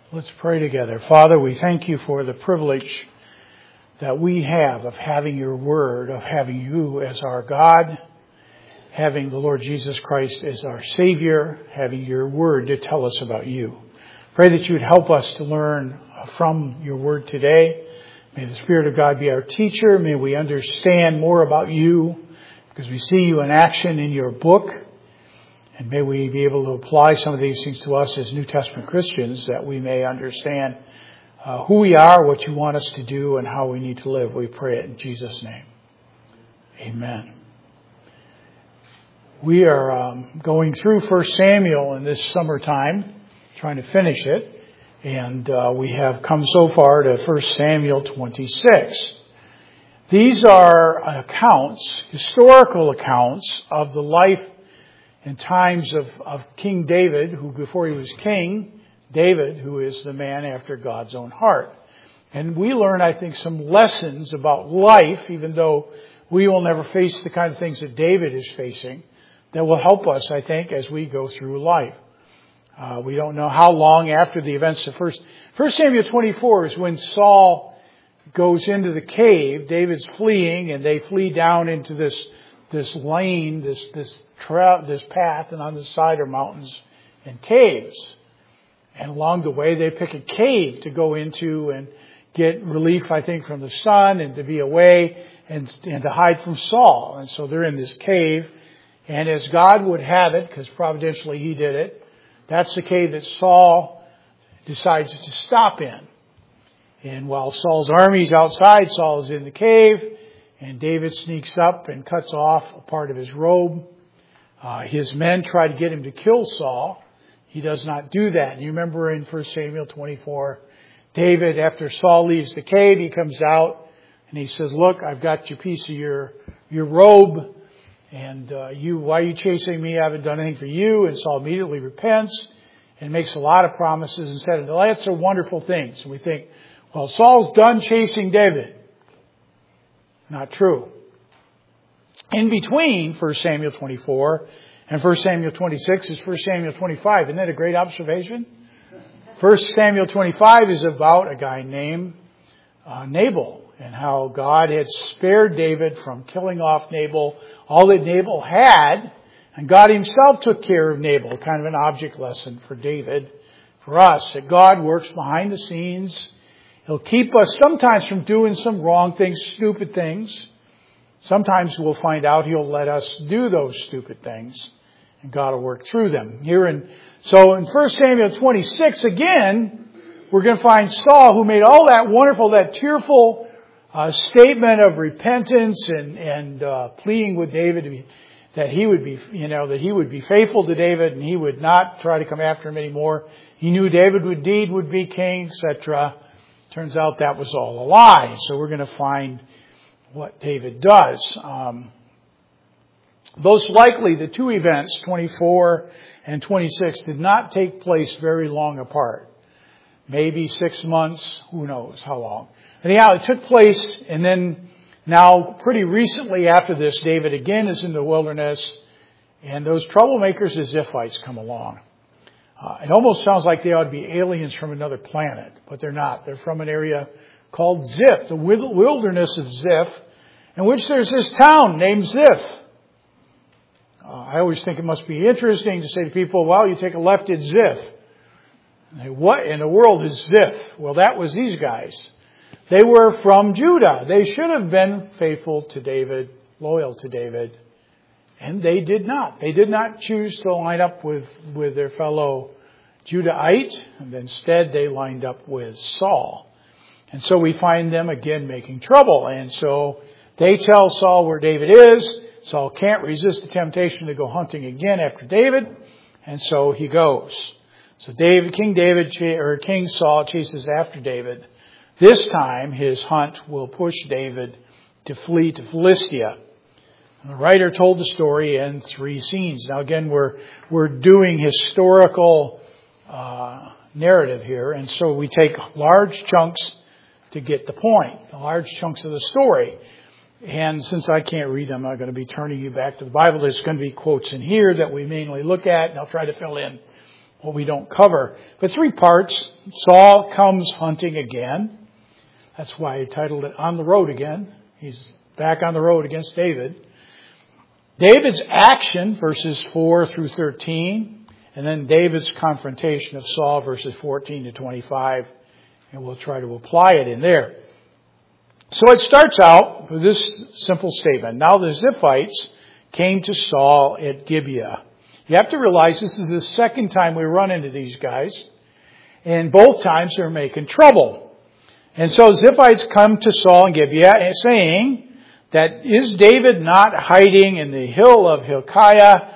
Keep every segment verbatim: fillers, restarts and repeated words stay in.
Let's pray together. Father, we thank you for the privilege that we have of having your word, of having you as our God, having the Lord Jesus Christ as our Savior, having your word to tell us about you. Pray that you would help us to learn from your word today. May the Spirit of God be our teacher. May we understand more about you because we see you in action in your book. And may we be able to apply some of these things to us as New Testament Christians, that we may understand uh, who we are, what you want us to do, and how we need to live. We pray it in Jesus' name. Amen. We are um, going through First Samuel in this summertime, trying to finish it. And uh, we have come so far to First Samuel twenty-six. These are accounts, historical accounts of the life in times of, of King David, who before he was king, David, who is the man after God's own heart. And we learn, I think, some lessons about life, even though we will never face the kind of things that David is facing, that will help us, I think, as we go through life. Uh, we don't know how long after the events of First, First Samuel twenty-four is when Saul goes into the cave. David's fleeing, and they flee down into this this lane, this this tra- this path, and on the side are mountains and caves. And along the way, they pick a cave to go into and get relief, I think, from the sun, and to be away and, and to hide from Saul. And so they're in this cave. And as God would have it, because providentially He did it, that's the cave that Saul decides to stop in. And while Saul's army's outside, Saul is in the cave. And David sneaks up and cuts off a part of his robe. Uh, his men try to get him to kill Saul. He does not do that. And you remember in First Samuel twenty-four, David, after Saul leaves the cave, he comes out and he says, "Look, I've got your piece of your your robe, and uh, you, why are you chasing me? I haven't done anything for you." And Saul immediately repents and makes a lot of promises and said, "That's a wonderful thing." So we think, well, Saul's done chasing David. Not true. In between First Samuel twenty-four and First Samuel twenty-six is First Samuel twenty-five. Isn't that a great observation? First Samuel twenty-five is about a guy named uh, Nabal, and how God had spared David from killing off Nabal, all that Nabal had, and God Himself took care of Nabal. Kind of an object lesson for David, for us, that God works behind the scenes. He'll keep us sometimes from doing some wrong things, stupid things. Sometimes we'll find out He'll let us do those stupid things, and God will work through them. Here in, so in First Samuel twenty-six, again, we're going to find Saul, who made all that wonderful, that tearful uh, statement of repentance and, and uh, pleading with David to be, that he would be, you know, that he would be faithful to David and he would not try to come after him anymore. He knew David would indeed would be king, et cetera. Turns out that was all a lie. So we're going to find what David does. Um, most likely the two events, twenty-four and twenty-six, did not take place very long apart. Maybe six months, who knows how long. Anyhow, it took place, and then now pretty recently after this, David again is in the wilderness, and those troublemakers, the Ziphites, come along. Uh, it almost sounds like they ought to be aliens from another planet, but they're not. They're from an area called Ziph, the wilderness of Ziph, in which there's this town named Ziph. Uh, I always think it must be interesting to say to people, well, you take a left at Ziph. And they, what in the world is Ziph? Well, that was these guys. They were from Judah. They should have been faithful to David, loyal to David. And they did not. They did not choose to line up with, with their fellow Judahite. And instead, they lined up with Saul. And so we find them again making trouble. And so they tell Saul where David is. Saul can't resist the temptation to go hunting again after David. And so he goes. So David, King David, or King Saul chases after David. This time, his hunt will push David to flee to Philistia. The writer told the story in three scenes. Now again, we're we're doing historical uh, narrative here, and so we take large chunks to get the point, the large chunks of the story. And since I can't read them, I'm going to be turning you back to the Bible. There's going to be quotes in here that we mainly look at, and I'll try to fill in what we don't cover. But three parts. Saul comes hunting again. That's why I titled it On the Road Again. He's back on the road against David. David's action, verses four through thirteen. And then David's confrontation of Saul, verses fourteen to twenty-five. And we'll try to apply it in there. So it starts out with this simple statement. Now the Ziphites came to Saul at Gibeah. You have to realize this is the second time we run into these guys. And both times they're making trouble. And so Ziphites come to Saul in Gibeah saying that, is David not hiding in the hill of Hilkiah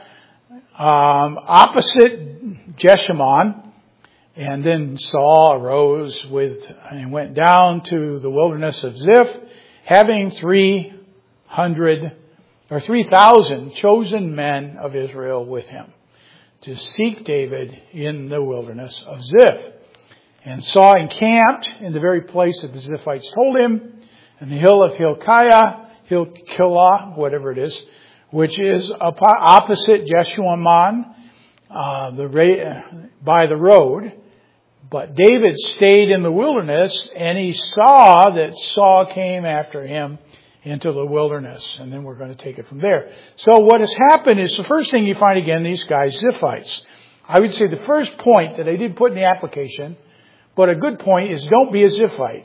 um, opposite Jeshimon? And then Saul arose with and went down to the wilderness of Ziph, having three hundred or three thousand chosen men of Israel with him to seek David in the wilderness of Ziph. And Saul encamped in the very place that the Ziphites told him, in the hill of Hilkiah, Hilkiah, whatever it is, which is opposite Jeshimon, uh, the by the road. But David stayed in the wilderness, and he saw that Saul came after him into the wilderness. And then we're going to take it from there. So what has happened is, the first thing you find again, these guys, Ziphites. I would say the first point that I did put in the application, but a good point, is don't be a Ziphite.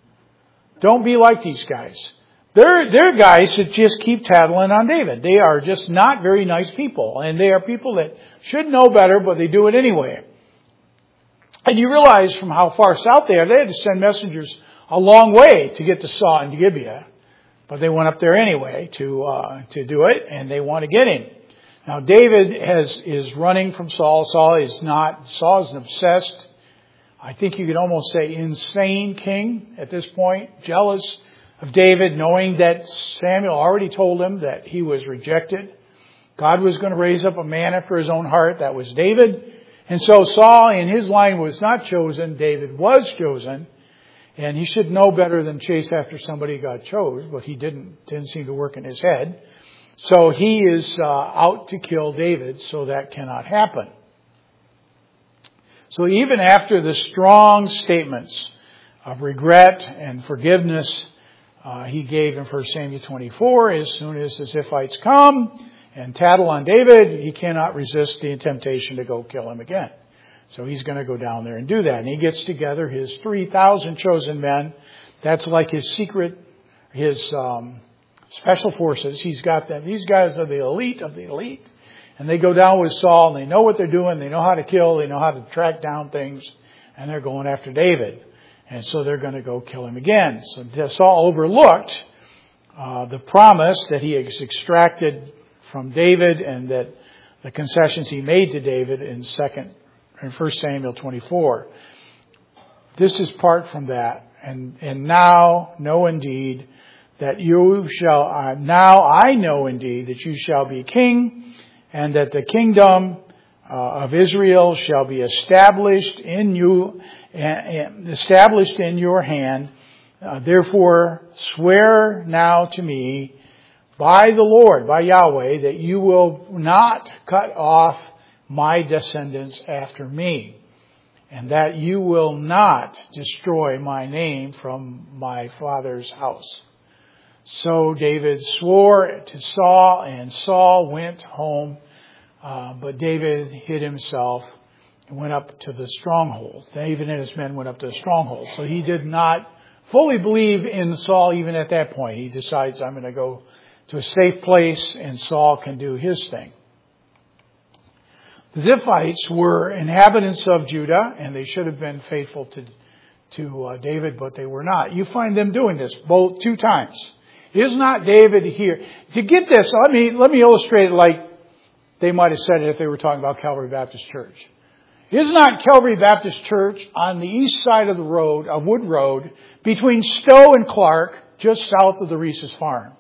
Don't be like these guys. They're, they're guys that just keep tattling on David. They are just not very nice people. And they are people that should know better, but they do it anyway. And you realize from how far south they are, they had to send messengers a long way to get to Saul and Gibeah. But they went up there anyway to uh, to do it, and they want to get him. Now David has is running from Saul. Saul is not. Saul is an obsessed, I think you could almost say insane king at this point, jealous of David, knowing that Samuel already told him that he was rejected. God was going to raise up a man after his own heart. That was David. And so Saul in his line was not chosen. David was chosen. And he should know better than chase after somebody God chose, but he didn't, didn't seem to work in his head. So he is uh, out to kill David, so that cannot happen. So even after the strong statements of regret and forgiveness uh, he gave in First Samuel twenty-four, as soon as the Ziphites come and tattle on David, he cannot resist the temptation to go kill him again. So he's going to go down there and do that. And he gets together his three thousand chosen men. That's like his secret, his um, special forces. He's got them. These guys are the elite of the elite. And they go down with Saul, and they know what they're doing. They know how to kill. They know how to track down things. And they're going after David. And so they're going to go kill him again. So Saul overlooked uh, the promise that he has extracted from David, and that the concessions he made to David in second in First Samuel twenty-four. This is part from that. And and now know indeed that you shall uh, now I know indeed that you shall be king, and that the kingdom uh, of Israel shall be established in you, uh, established in your hand. Uh, therefore swear now to me by the Lord, by Yahweh, that you will not cut off my descendants after me, and that you will not destroy my name from my father's house. So David swore to Saul, and Saul went home, uh, but David hid himself and went up to the stronghold. David and his men went up to the stronghold. So he did not fully believe in Saul even at that point. He decides, I'm going to go to a safe place, and Saul can do his thing. The Ziphites were inhabitants of Judah, and they should have been faithful to to uh, David, but they were not. You find them doing this both two times. Is not David here? To get this, let me let me illustrate it like they might have said it if they were talking about Calvary Baptist Church. Is not Calvary Baptist Church on the east side of the road, of Wood Road, between Stowe and Clark, just south of the Reese's farm?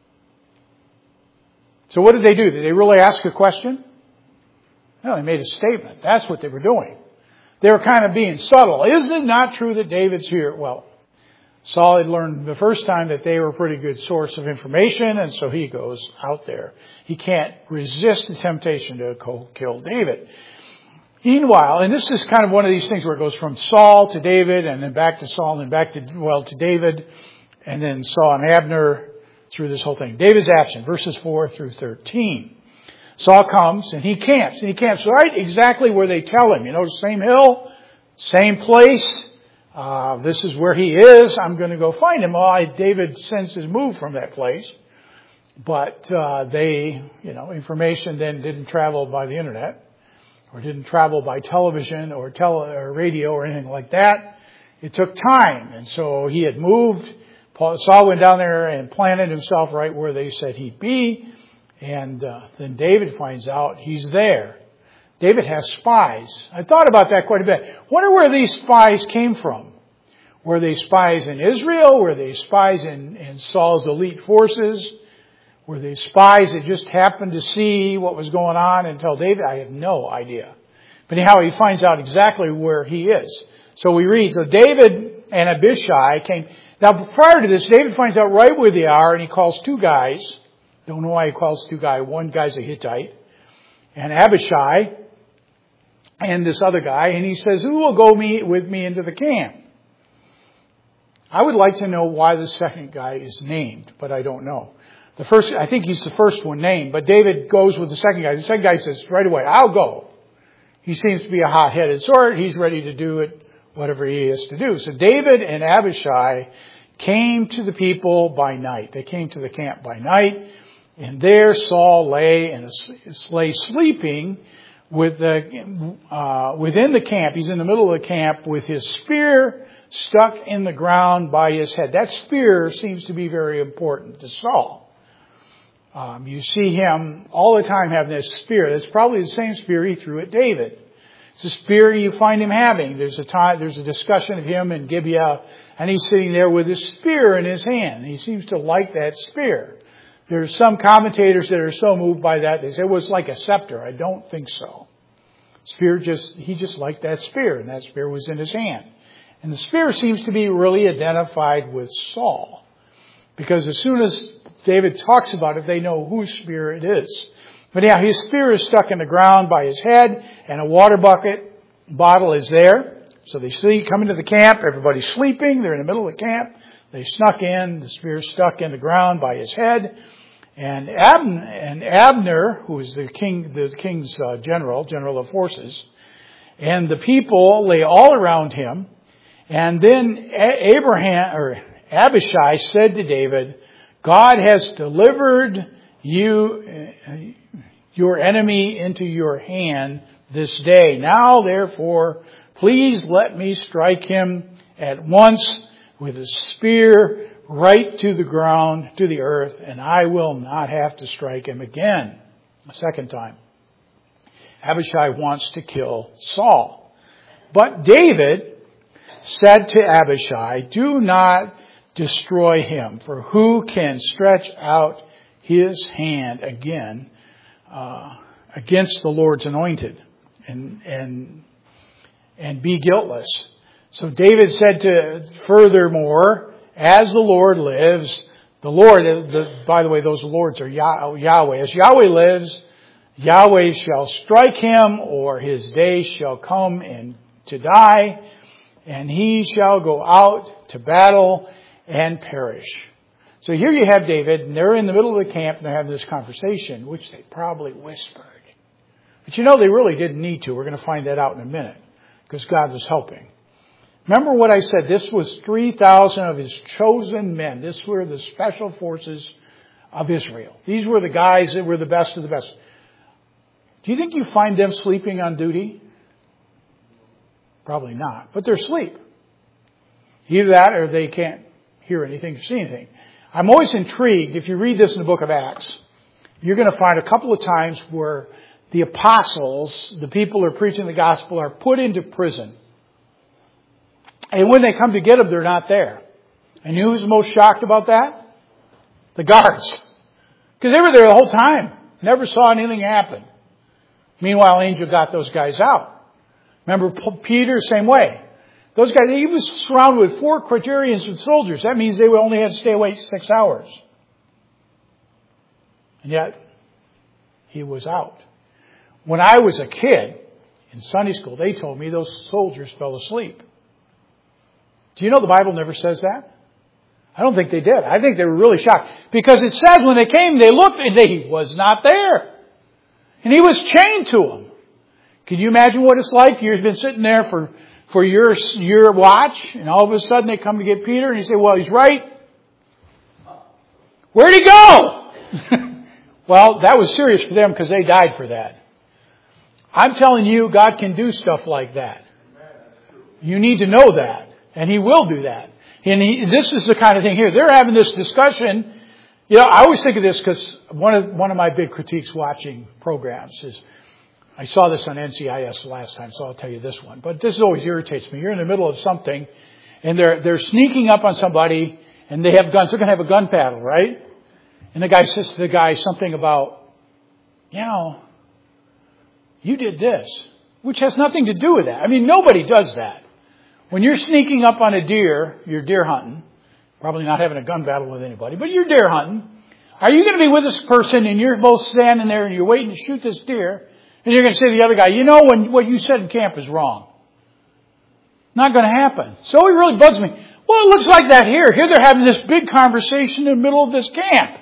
So what did they do? Did they really ask a question? No, they made a statement. That's what they were doing. They were kind of being subtle. Is it not true that David's here? Well, Saul had learned the first time that they were a pretty good source of information, and so he goes out there. He can't resist the temptation to kill David. Meanwhile, and this is kind of one of these things where it goes from Saul to David and then back to Saul and then back to, well, to David and then Saul and Abner through this whole thing. David's absent, verses four through thirteen. Saul comes and he camps, and he camps right exactly where they tell him. You know, same hill, same place. Uh, this is where he is. I'm going to go find him. Well, I, David sends his move from that place. But uh, they, you know, information then didn't travel by the internet or didn't travel by television or tele or radio or anything like that. It took time. And so he had moved. Paul, Saul went down there and planted himself right where they said he'd be. And uh, then David finds out he's there. David has spies. I thought about that quite a bit. Wonder where these spies came from. Were they spies in Israel? Were they spies in, in Saul's elite forces? Were they spies that just happened to see what was going on and tell David? I have no idea. But anyhow, he finds out exactly where he is. So we read, so David and Abishai came. Now prior to this, David finds out right where they are and he calls two guys. Don't know why he calls two guys. One guy's a Hittite. And Abishai and this other guy. And he says, who will go me with me into the camp? I would like to know why the second guy is named, but I don't know. The first, I think he's the first one named, but David goes with the second guy. The second guy says right away, I'll go. He seems to be a hot-headed sort. He's ready to do it, whatever he has to do. So David and Abishai came to the people by night. They came to the camp by night, and there Saul lay and lay sleeping with the, uh, within the camp. He's in the middle of the camp with his spear stuck in the ground by his head. That spear seems to be very important to Saul. Um, you see him all the time having this spear. That's probably the same spear he threw at David. It's a spear you find him having. There's a time, there's a discussion of him in Gibeah, and he's sitting there with his spear in his hand. He seems to like that spear. There's some commentators that are so moved by that, they say it was like a scepter. I don't think so. Spear just, he just liked that spear, and that spear was in his hand. And the spear seems to be really identified with Saul. Because as soon as David talks about it, they know whose spear it is. But yeah, his spear is stuck in the ground by his head, and a water bucket bottle is there. So they sleep, come into the camp, everybody's sleeping, they're in the middle of the camp. They snuck in, the spear stuck in the ground by his head. And Abner, and Abner who is the king, the king's uh, general, general of forces, and the people lay all around him. And then Abraham, or Abishai said to David, God has delivered you, your enemy into your hand this day. Now, therefore, please let me strike him at once with a spear right to the ground, to the earth, and I will not have to strike him again. A second time. Abishai wants to kill Saul. But David said to Abishai, do not destroy him, for who can stretch out his hand again uh, against the Lord's anointed and and and be guiltless? So David said to, furthermore, as the Lord lives, the Lord, the, by the way, those lords are Yahweh. As Yahweh lives, Yahweh shall strike him, or his days shall come and to die, and he shall go out to battle and perish. So here you have David, and they're in the middle of the camp, and they have this conversation, which they probably whispered. But you know, they really didn't need to. We're going to find that out in a minute, because God was helping. Remember what I said, this was three thousand of his chosen men. This were the special forces of Israel. These were the guys that were the best of the best. Do you think you find them sleeping on duty? Probably not, but they're asleep. Either that or they can't hear anything or see anything. I'm always intrigued, if you read this in the book of Acts, you're going to find a couple of times where the apostles, the people who are preaching the gospel, are put into prison. And when they come to get them, they're not there. And you know who's most shocked about that? The guards. Because they were there the whole time. Never saw anything happen. Meanwhile, an angel got those guys out. Remember Peter, same way. Those guys, he was surrounded with four quaternions of soldiers. That means they only had to stay awake six hours. And yet, he was out. When I was a kid, In Sunday school, they told me those soldiers fell asleep. Do you know the Bible never says that? I don't think they did. I think they were really shocked. Because it says when they came, they looked and they, he was not there. And he was chained to them. Can you imagine what it's like? You've been sitting there for, for your, your watch, and all of a sudden they come to get Peter, and you say, well, he's right. Where'd he go? Well, that was serious for them because they died for that. I'm telling you, God can do stuff like that. You need to know that. And He will do that. And he, this is the kind of thing here. They're having this discussion. You know, I always think of this because one of, one of my big critiques watching programs is, I saw this on N C I S last time, so I'll tell you this one. But this always irritates me. You're in the middle of something, and they're, they're sneaking up on somebody, and they have guns. They're going to have a gun battle, right? And the guy says to the guy something about, you know, you did this, which has nothing to do with that. I mean, nobody does that. When you're sneaking up on a deer, you're deer hunting, probably not having a gun battle with anybody, but you're deer hunting. Are you going to be with this person and you're both standing there and you're waiting to shoot this deer, and you're going to say to the other guy, you know, when what you said in camp is wrong? Not going to happen. So it really bugs me. Well, it looks like that here. Here they're having this big conversation in the middle of this camp.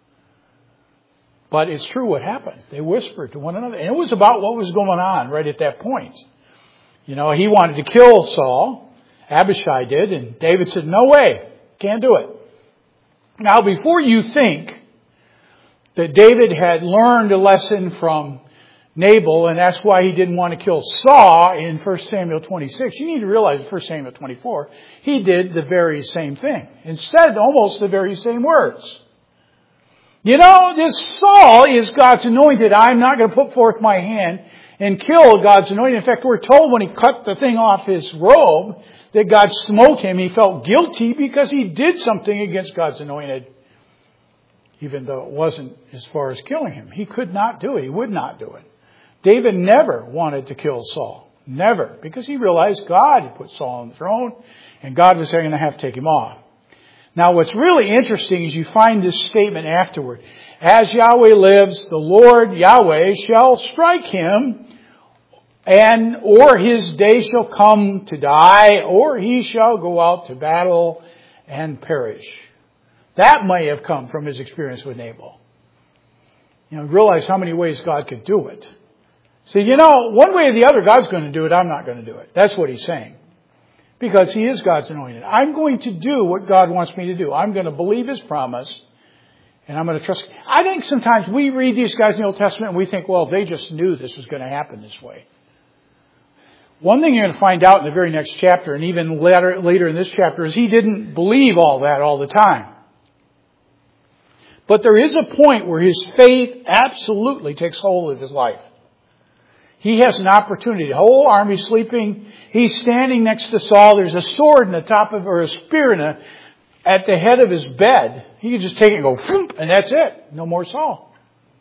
But it's true what happened. They whispered to one another. And it was about what was going on right at that point. You know, he wanted to kill Saul. Abishai did. And David said, no way. Can't do it. Now, before you think that David had learned a lesson from Nabal, and that's why he didn't want to kill Saul in First Samuel twenty-six, you need to realize in First Samuel twenty-four, he did the very same thing and said almost the very same words. You know, this Saul is God's anointed. I'm not going to put forth my hand and kill God's anointed. In fact, we're told when he cut the thing off his robe that God smote him. He felt guilty because he did something against God's anointed, even though it wasn't as far as killing him. He could not do it. He would not do it. David never wanted to kill Saul. Never. Because he realized God had put Saul on the throne and God was going to have to take him off. Now, what's really interesting is you find this statement afterward. As Yahweh lives, the Lord Yahweh shall strike him, and or his day shall come to die, or he shall go out to battle and perish. That may have come from his experience with Nabal. You know, realize how many ways God could do it. See, you know, one way or the other, God's going to do it. I'm not going to do it. That's what he's saying. Because he is God's anointed. I'm going to do what God wants me to do. I'm going to believe his promise. And I'm going to trust. I think sometimes we read these guys in the Old Testament and we think, well, they just knew this was going to happen this way. One thing you're going to find out in the very next chapter, and even later, later in this chapter, is he didn't believe all that all the time. But there is a point where his faith absolutely takes hold of his life. He has an opportunity. The whole army's sleeping. He's standing next to Saul. There's a sword in the top of, or a spear in a, at the head of his bed. He can just take it and go, whoop, and that's it. No more Saul.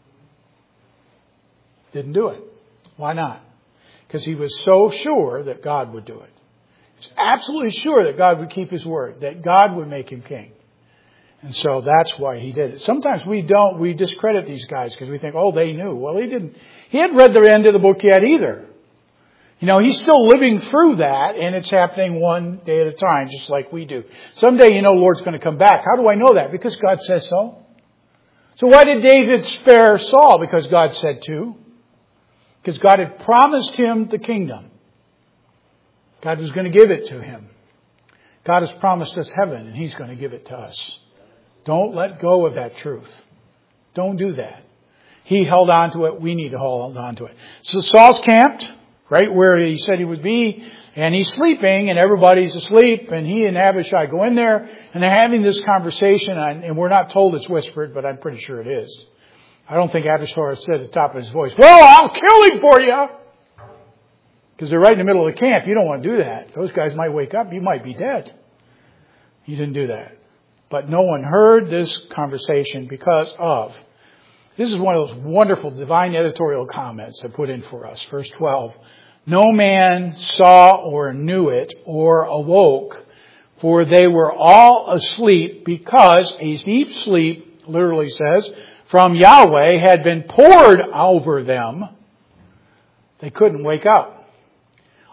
Didn't do it. Why not? Because he was so sure that God would do it. He's absolutely sure that God would keep his word, that God would make him king. And so that's why he did it. Sometimes we don't, we discredit these guys because we think, oh, they knew. Well, he didn't. He hadn't read the end of the book yet either. You know, he's still living through that, and it's happening one day at a time, just like we do. Someday, you know, Lord's going to come back. How do I know that? Because God says so. So why did David spare Saul? Because God said to. Because God had promised him the kingdom. God was going to give it to him. God has promised us heaven, and he's going to give it to us. Don't let go of that truth. Don't do that. He held on to it. We need to hold on to it. So Saul's camped right where he said he would be, and he's sleeping, and everybody's asleep, and he and Abishai go in there, and they're having this conversation, and we're not told it's whispered, but I'm pretty sure it is. I don't think Abishai said at the top of his voice, well, I'll kill him for you. Because they're right in the middle of the camp. You don't want to do that. Those guys might wake up. You might be dead. He didn't do that. But no one heard this conversation because of, this is one of those wonderful divine editorial comments I put in for us. Verse twelve. No man saw or knew it or awoke, for they were all asleep because a deep sleep, literally says, from Yahweh had been poured over them. They couldn't wake up.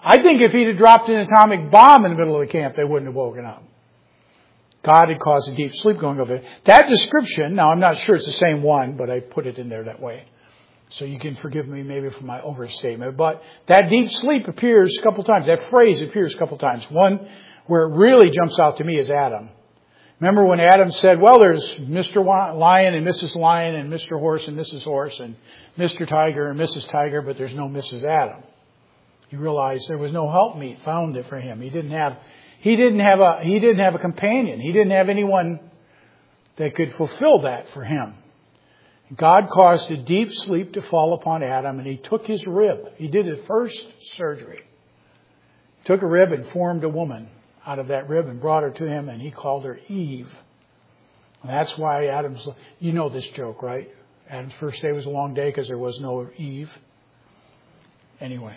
I think if he'd have dropped an atomic bomb in the middle of the camp, they wouldn't have woken up. God had caused a deep sleep going over it. That description, now I'm not sure it's the same one, but I put it in there that way. So you can forgive me maybe for my overstatement. But that deep sleep appears a couple times. That phrase appears a couple times. One where it really jumps out to me is Adam. Remember when Adam said, well, there's Mister Lion and Missus Lion and Mister Horse and Missus Horse and Mister Tiger and Missus Tiger, but there's no Missus Adam. He realized there was no helpmeet found there for him. He didn't have, he didn't have a, he didn't have a companion. He didn't have anyone that could fulfill that for him. God caused a deep sleep to fall upon Adam, and he took his rib. He did his first surgery. Took a rib and formed a woman out of that rib and brought her to him, and he called her Eve. And that's why Adam's, you know this joke, right? Adam's first day was a long day because there was no Eve. Anyway.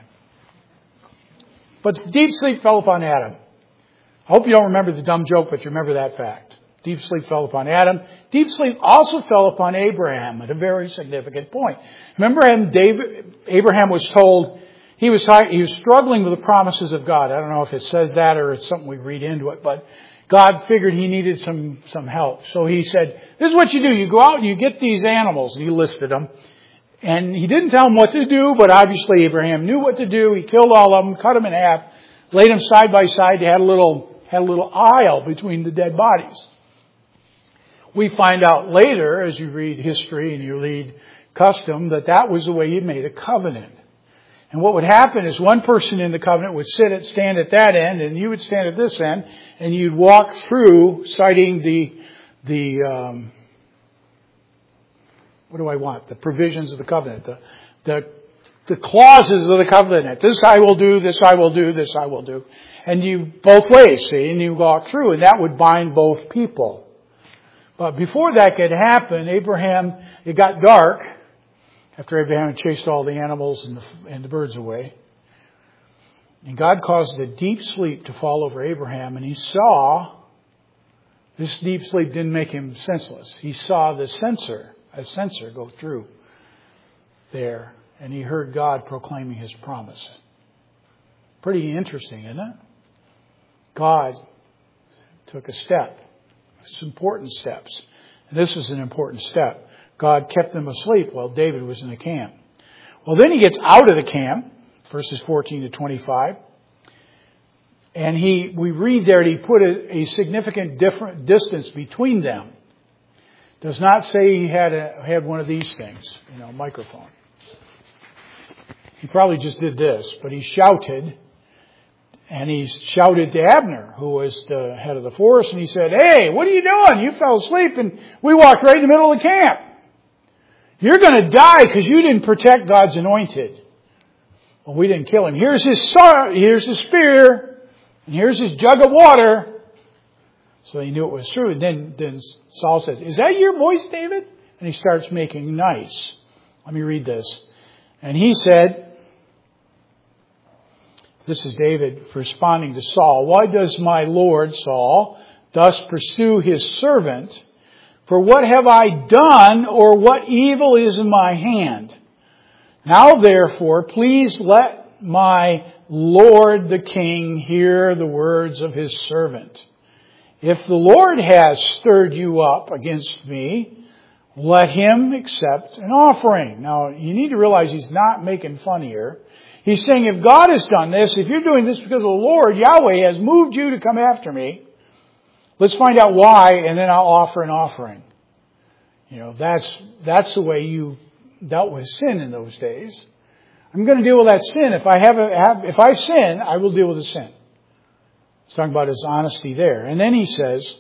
But deep sleep fell upon Adam. I hope you don't remember the dumb joke, but you remember that fact. Deep sleep fell upon Adam. Deep sleep also fell upon Abraham at a very significant point. Remember him, David, Abraham was told he was he was struggling with the promises of God. I don't know if it says that or it's something we read into it, but God figured he needed some, some help. So he said, this is what you do. You go out and you get these animals. And he listed them. And he didn't tell them what to do, but obviously Abraham knew what to do. He killed all of them, cut them in half, laid them side by side. They had a little, had a little aisle between the dead bodies. We find out later, as you read history and you read custom, that that was the way you made a covenant. And what would happen is one person in the covenant would sit at, stand at that end, and you would stand at this end, and you'd walk through citing the, the, um, what do I want? The provisions of the covenant, the, the, the clauses of the covenant. This I will do, this I will do, this I will do. And you, both ways, see, and you walk through, and that would bind both people. But before that could happen, Abraham, it got dark after Abraham had chased all the animals and the, and the birds away. And God caused a deep sleep to fall over Abraham, and he saw, this deep sleep didn't make him senseless. He saw the censer, a censer go through there, and he heard God proclaiming his promise. Pretty interesting, isn't it? God took a step. It's important steps. And this is an important step. God kept them asleep while David was in the camp. Well, then he gets out of the camp, verses fourteen to twenty-five. And he, we read there that he put a, a significant different distance between them. Does not say he had a, had one of these things, you know, microphone. He probably just did this, but he shouted. And he shouted to Abner, who was the head of the force, and he said, hey, what are you doing? You fell asleep and we walked right in the middle of the camp. You're going to die because you didn't protect God's anointed. Well, we didn't kill him. Here's his sword, here's his spear, and here's his jug of water. So they knew it was true. And then, then Saul said, is that your voice, David? And he starts making nice. Let me read this. And he said, this is David responding to Saul. Why does my Lord, Saul, thus pursue his servant? For what have I done, or what evil is in my hand? Now therefore, please let my Lord the king hear the words of his servant. If the Lord has stirred you up against me, let him accept an offering. Now, you need to realize he's not making fun here. He's saying, if God has done this, if you're doing this because of the Lord, Yahweh has moved you to come after me, let's find out why, and then I'll offer an offering. You know, that's, that's the way you dealt with sin in those days. I'm going to deal with that sin. If I have, a, have if I sin, I will deal with the sin. He's talking about his honesty there. And then he says,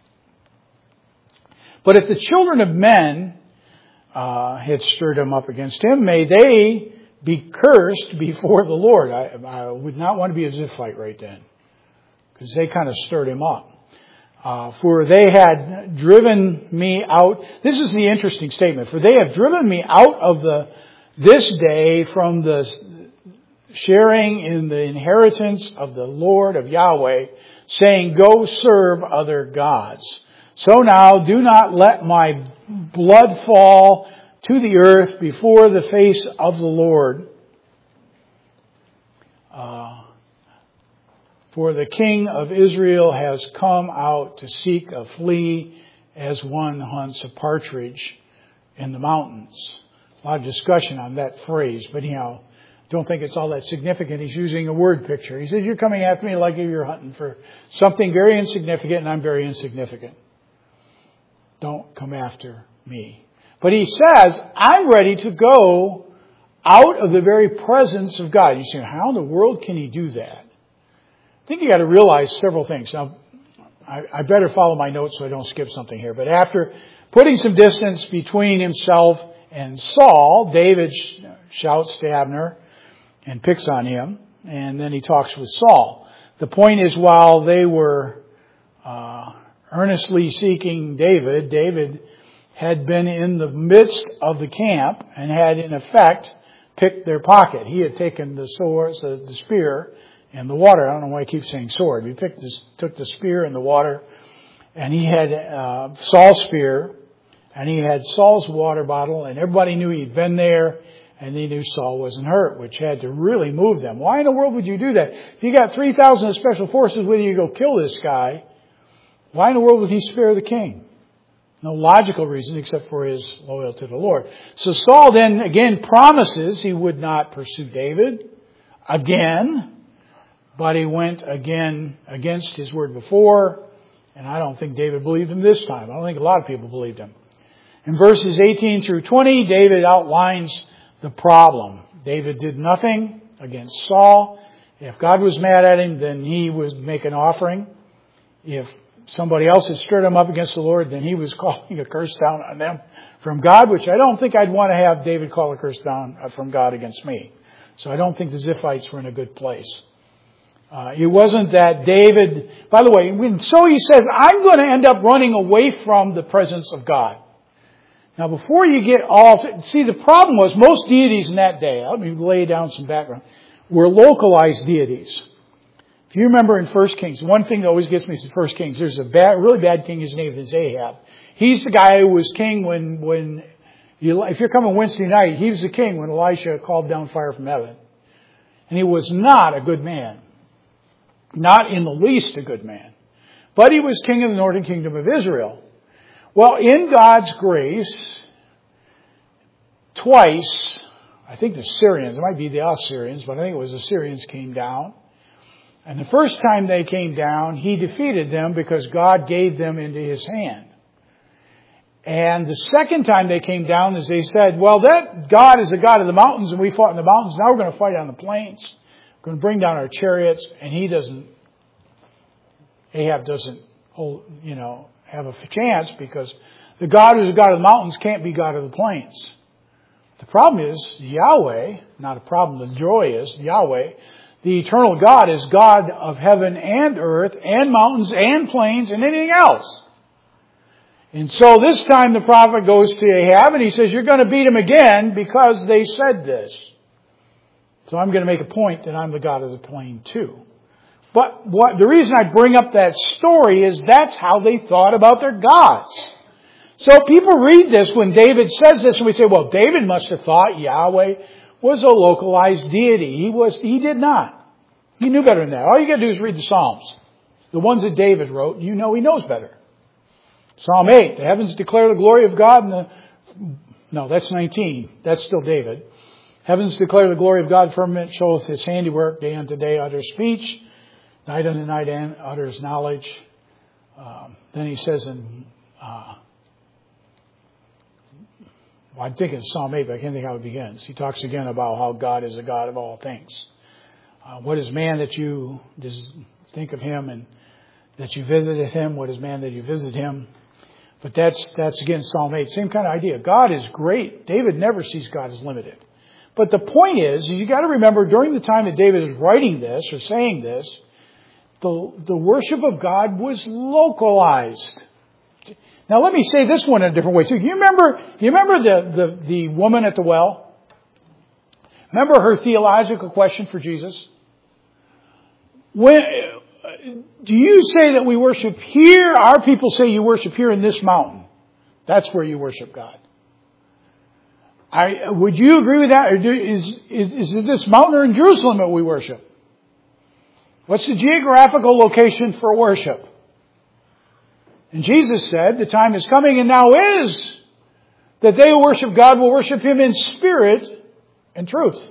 but if the children of men uh, had stirred him up against him, may they be cursed before the Lord. I, I would not want to be a Ziphite right then, because they kind of stirred him up. Uh, for they had driven me out. This is the interesting statement. For they have driven me out of the this day from the sharing in the inheritance of the Lord of Yahweh, saying, go serve other gods. So now do not let my blood fall to the earth before the face of the Lord. Uh, For the king of Israel has come out to seek a flea as one hunts a partridge in the mountains. A lot of discussion on that phrase, but anyhow, don't think it's all that significant. He's using a word picture. He says, you're coming after me like you're hunting for something very insignificant, and I'm very insignificant. Don't come after me. But he says, I'm ready to go out of the very presence of God. You say, how in the world can he do that? I think you got to realize several things. Now, I, I better follow my notes so I don't skip something here. But after putting some distance between himself and Saul, David shouts to Abner and picks on him. And then he talks with Saul. The point is, while they were uh, earnestly seeking David, David had been in the midst of the camp and had, in effect, picked their pocket. He had taken the sword, the, the spear, and the water. I don't know why I keep saying sword. He picked this, took the spear and the water, and he had uh, Saul's spear, and he had Saul's water bottle, and everybody knew he'd been there, and they knew Saul wasn't hurt, which had to really move them. Why in the world would you do that? If you got three thousand of special forces with you to go kill this guy, why in the world would he spare the king? No logical reason except for his loyalty to the Lord. So Saul then again promises he would not pursue David again. But he went again against his word before, and I don't think David believed him this time. I don't think a lot of people believed him. In verses eighteen through twenty, David outlines the problem. David did nothing against Saul. If God was mad at him, then he would make an offering. If somebody else had stirred him up against the Lord, then he was calling a curse down on them from God, which I don't think I'd want to have David call a curse down from God against me. So I don't think the Ziphites were in a good place. Uh, it wasn't that David, by the way, when so he says, I'm going to end up running away from the presence of God. Now before you get all, see the problem was most deities in that day, let me lay down some background, were localized deities. If you remember in First Kings, one thing that always gets me is in First Kings, there's a bad, really bad king, his name is Ahab. He's the guy who was king when, when, you, if you're coming Wednesday night, he was the king when Elisha called down fire from heaven. And he was not a good man. Not in the least a good man. But he was king of the northern kingdom of Israel. Well, in God's grace, twice, I think the Syrians, it might be the Assyrians, but I think it was the Syrians came down. And the first time they came down, he defeated them because God gave them into his hand. And the second time they came down, as they said, well, that God is the God of the mountains, and we fought in the mountains. Now we're going to fight on the plains. We're going to bring down our chariots, and he doesn't, Ahab doesn't hold, you know, have a chance because the God who's the God of the mountains can't be God of the plains. The problem is Yahweh, not a problem, the joy is Yahweh, the eternal God is God of heaven and earth and mountains and plains and anything else. And so this time the prophet goes to Ahab and he says, you're going to beat him again because they said this. So I'm going to make a point that I'm the God of the plain too. But what the reason I bring up that story is that's how they thought about their gods. So people read this when David says this and we say, well, David must have thought Yahweh was a localized deity. He was, he did not. He knew better than that. All you got to do is read the Psalms. The ones that David wrote, you know he knows better. Psalm eight, the heavens declare the glory of God and the, no, that's nineteen. That's still David. Heavens declare the glory of God, firmament showeth his handiwork, day unto day utters speech, night unto night utters knowledge. Um, then he says in, uh, well, I'm thinking Psalm eight, but I can't think how it begins. He talks again about how God is the God of all things. Uh, what is man that you just think of him and that you visited him? What is man that you visit him? But that's, that's again Psalm eight. Same kind of idea. God is great. David never sees God as limited. But the point is, you got to remember during the time that David is writing this or saying this, the, the worship of God was localized. Now let me say this one in a different way too. You remember, you remember the, the, the woman at the well? Remember her theological question for Jesus? When, do you say that we worship here? Our people say you worship here in this mountain. That's where you worship God. I, would you agree with that? Or do, is, is, is it this mountain or in Jerusalem that we worship? What's the geographical location for worship? And Jesus said, the time is coming and now is that they who worship God will worship Him in spirit and truth.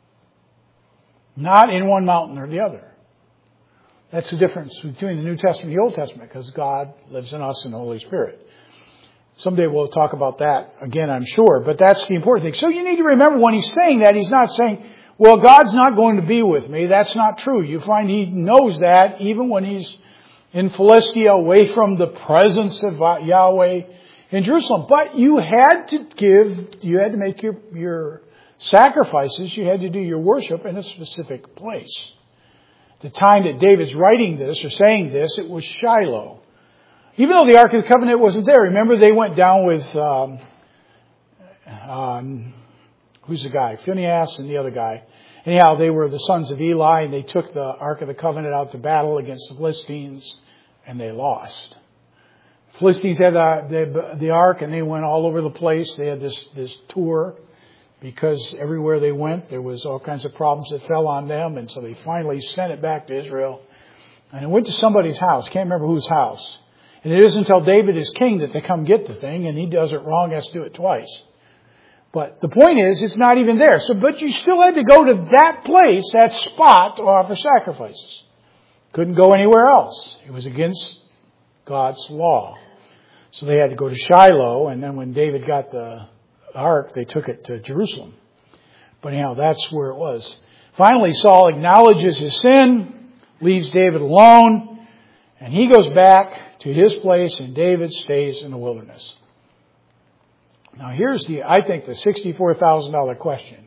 Not in one mountain or the other. That's the difference between the New Testament and the Old Testament, because God lives in us in the Holy Spirit. Someday we'll talk about that again, I'm sure, but that's the important thing. So you need to remember when He's saying that, He's not saying, well, God's not going to be with me. That's not true. You find He knows that even when He's in Philistia, away from the presence of Yahweh in Jerusalem. But you had to give, you had to make your, your sacrifices, you had to do your worship in a specific place. The time that David's writing this or saying this, it was Shiloh. Even though the Ark of the Covenant wasn't there, remember they went down with, um, um, who's the guy? Phinehas and the other guy. Anyhow, they were the sons of Eli, and they took the Ark of the Covenant out to battle against the Philistines, and they lost. The Philistines had the, the, the Ark, and they went all over the place. They had this, this tour, because everywhere they went, there was all kinds of problems that fell on them, and so they finally sent it back to Israel. And it went to somebody's house. Can't remember whose house. And it isn't until David is king that they come get the thing, and he does it wrong, has to do it twice. But the point is, it's not even there. So, but you still had to go to that place, that spot, to offer sacrifices. Couldn't go anywhere else. It was against God's law. So they had to go to Shiloh, and then when David got the ark, they took it to Jerusalem. But anyhow, that's where it was. Finally, Saul acknowledges his sin, leaves David alone, and he goes back to his place, and David stays in the wilderness. Now here's the, I think, the sixty-four thousand dollars question.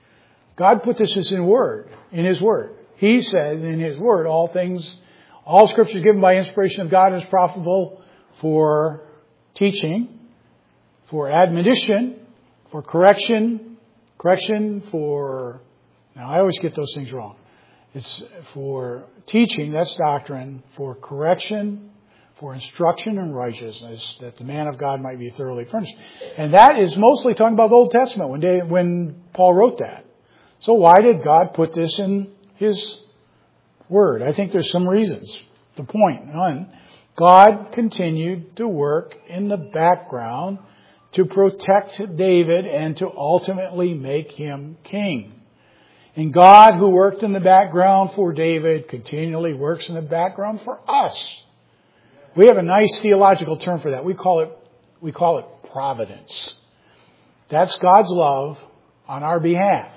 God put this in Word, in His Word. He says in His Word, all things, all Scripture is given by inspiration of God and is profitable for teaching, for admonition, for correction, correction for, now I always get those things wrong. It's for teaching, that's doctrine, for correction, for instruction in righteousness, that the man of God might be thoroughly furnished. And that is mostly talking about the Old Testament when they, when Paul wrote that. So why did God put this in His Word? I think there's some reasons. The point, one, God continued to work in the background to protect David and to ultimately make him king. And God, who worked in the background for David, continually works in the background for us. We have a nice theological term for that. We call it, we call it providence. That's God's love on our behalf.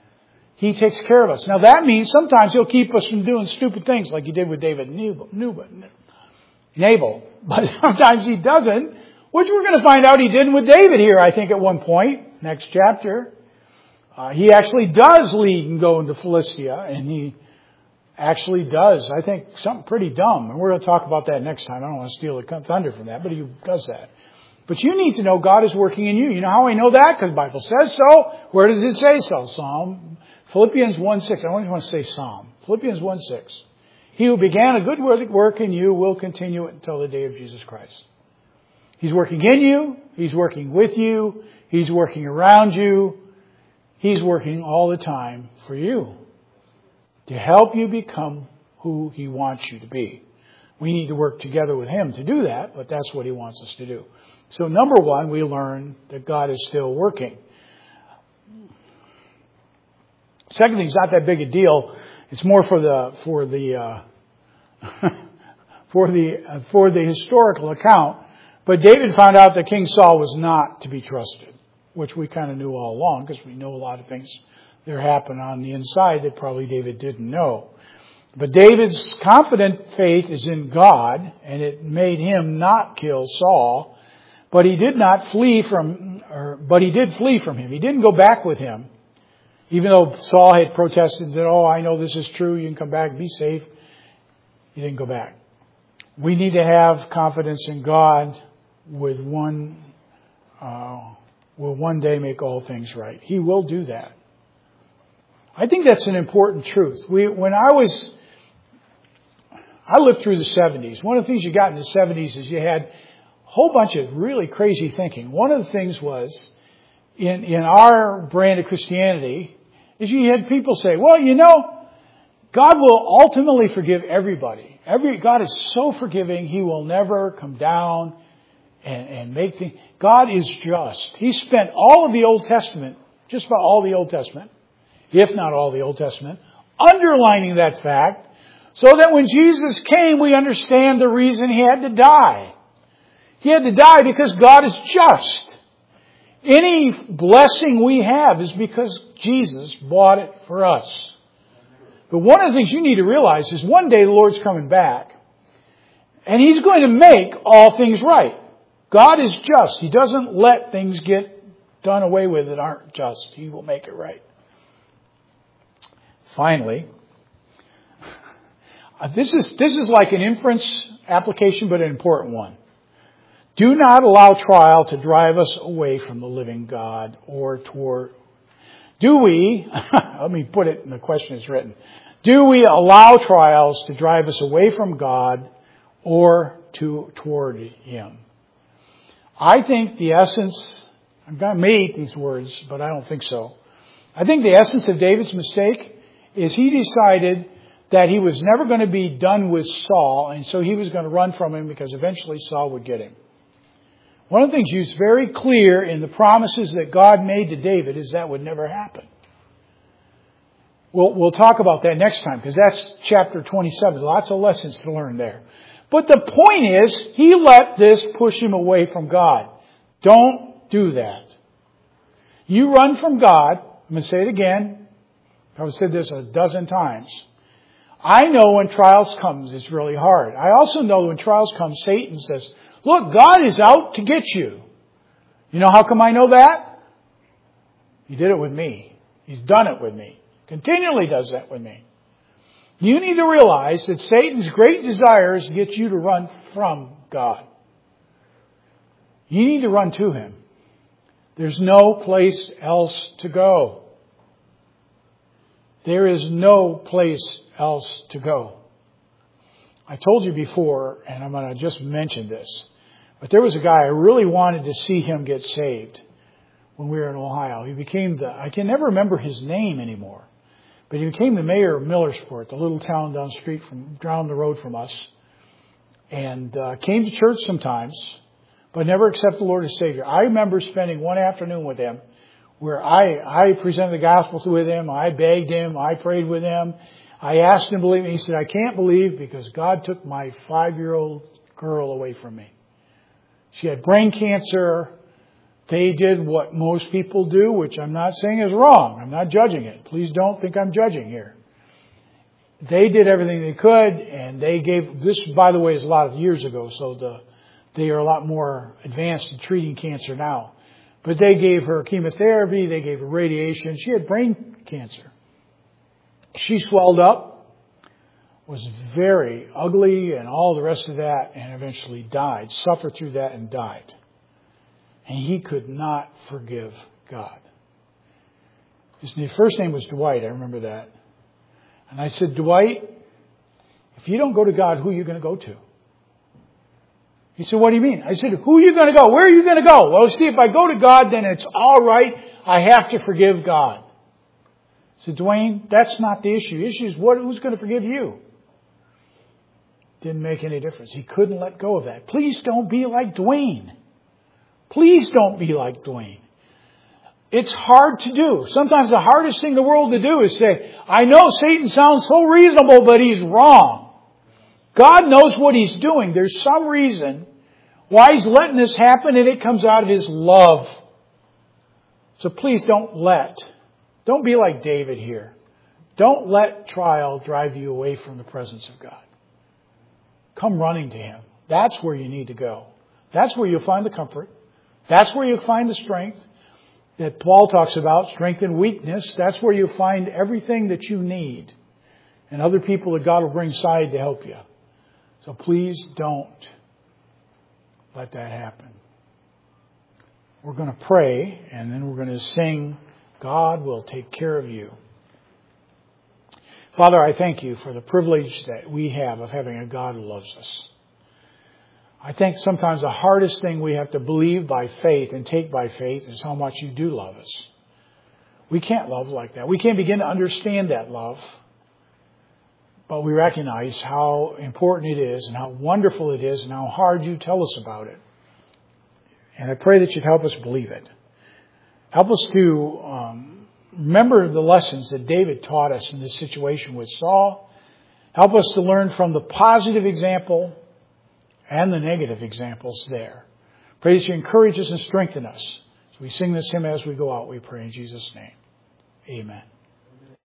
He takes care of us. Now that means sometimes He'll keep us from doing stupid things like He did with David and Nabal. But sometimes He doesn't, which we're going to find out He did with David here, I think, at one point. Next chapter. Uh, he actually does lead and go into Philistia, and he actually does, I think, something pretty dumb. And we're going to talk about that next time. I don't want to steal the thunder from that, but he does that. But you need to know God is working in you. You know how I know that? Because the Bible says so. Where does it say so? Psalm, Philippians one six. I don't even want to say Psalm. Philippians one six. He who began a good work in you will continue it until the day of Jesus Christ. He's working in you. He's working with you. He's working around you. He's working all the time for you to help you become who He wants you to be. We need to work together with Him to do that, but that's what He wants us to do. So number one, we learn that God is still working. Second thing is not that big a deal. It's more for the for the uh, for the uh, for the historical account. But David found out that King Saul was not to be trusted, which we kind of knew all along because we know a lot of things that happen on the inside that probably David didn't know. But David's confident faith is in God, and it made him not kill Saul. But he did not flee from, or but he did flee from him. He didn't go back with him, even though Saul had protested and said, "Oh, I know this is true. You can come back, be safe." He didn't go back. We need to have confidence in God. With one, uh, will one day make all things right. He will do that. I think that's an important truth. We, when I was, I lived through the seventies. One of the things you got in the seventies is you had a whole bunch of really crazy thinking. One of the things was, in, in our brand of Christianity, is you had people say, well, you know, God will ultimately forgive everybody. Every God is so forgiving, He will never come down and, and make things. God is just. He spent all of the Old Testament, just about all the Old Testament, if not all the Old Testament, underlining that fact, so that when Jesus came, we understand the reason He had to die. He had to die because God is just. Any blessing we have is because Jesus bought it for us. But one of the things you need to realize is one day the Lord's coming back, and He's going to make all things right. God is just. He doesn't let things get done away with that aren't just. He will make it right. Finally, this is, this is like an inference application, but an important one. Do not allow trial to drive us away from the living God or toward... Do we, let me put it in the question it's written. Do we allow trials to drive us away from God or to toward Him? I think the essence, I'm going to make these words, but I don't think so. I think the essence of David's mistake is he decided that he was never going to be done with Saul, and so he was going to run from him because eventually Saul would get him. One of the things used very clear in the promises that God made to David is that would never happen. We'll, we'll talk about that next time because that's chapter twenty-seven. Lots of lessons to learn there. But the point is, he let this push him away from God. Don't do that. You run from God. I'm going to say it again. I've said this a dozen times. I know when trials comes, it's really hard. I also know when trials come, Satan says, look, God is out to get you. You know how come I know that? He did it with me. He's done it with me. Continually does that with me. You need to realize that Satan's great desire is to get you to run from God. You need to run to Him. There's no place else to go. There is no place else to go. I told you before, and I'm going to just mention this, but there was a guy I really wanted to see him get saved when we were in Ohio. He became the, I can never remember his name anymore, but he became the mayor of Millersport, the little town down the street from, down the road from us, and uh, came to church sometimes, but never accepted the Lord as Savior. I remember spending one afternoon with him where I, I presented the gospel with him, I begged him, I prayed with him, I asked him to believe me. He said, I can't believe because God took my five-year-old girl away from me. She had brain cancer. They did what most people do, which I'm not saying is wrong. I'm not judging it. Please don't think I'm judging here. They did everything they could, and they gave, this, by the way, is a lot of years ago, so the, they are a lot more advanced in treating cancer now. But they gave her chemotherapy, they gave her radiation. She had brain cancer. She swelled up, was very ugly and all the rest of that, and eventually died, suffered through that and died. And he could not forgive God. His first name was Dwight, I remember that. And I said, Dwight, if you don't go to God, who are you going to go to? He said, what do you mean? I said, who are you going to go? Where are you going to go? Well, see, if I go to God, then it's all right. I have to forgive God. I said, Dwayne, that's not the issue. The issue is what, who's going to forgive you? Didn't make any difference. He couldn't let go of that. Please don't be like Dwayne. Please don't be like Dwayne. It's hard to do. Sometimes the hardest thing in the world to do is say, I know Satan sounds so reasonable, but he's wrong. God knows what He's doing. There's some reason why He's letting this happen, and it comes out of His love. So please don't let, don't be like David here. Don't let trial drive you away from the presence of God. Come running to Him. That's where you need to go. That's where you'll find the comfort. That's where you'll find the strength that Paul talks about, strength and weakness. That's where you'll find everything that you need and other people that God will bring aside to help you. So please don't let that happen. We're going to pray, and then we're going to sing, God will take care of you. Father, I thank you for the privilege that we have of having a God who loves us. I think sometimes the hardest thing we have to believe by faith and take by faith is how much you do love us. We can't love like that. We can't begin to understand that love. but we recognize how important it is and how wonderful it is and how hard you tell us about it. And I pray that you'd help us believe it. Help us to um, remember the lessons that David taught us in this situation with Saul. Help us to learn from the positive example and the negative examples there. Pray that you encourage us and strengthen us. So we sing this hymn as we go out, we pray in Jesus' name. Amen.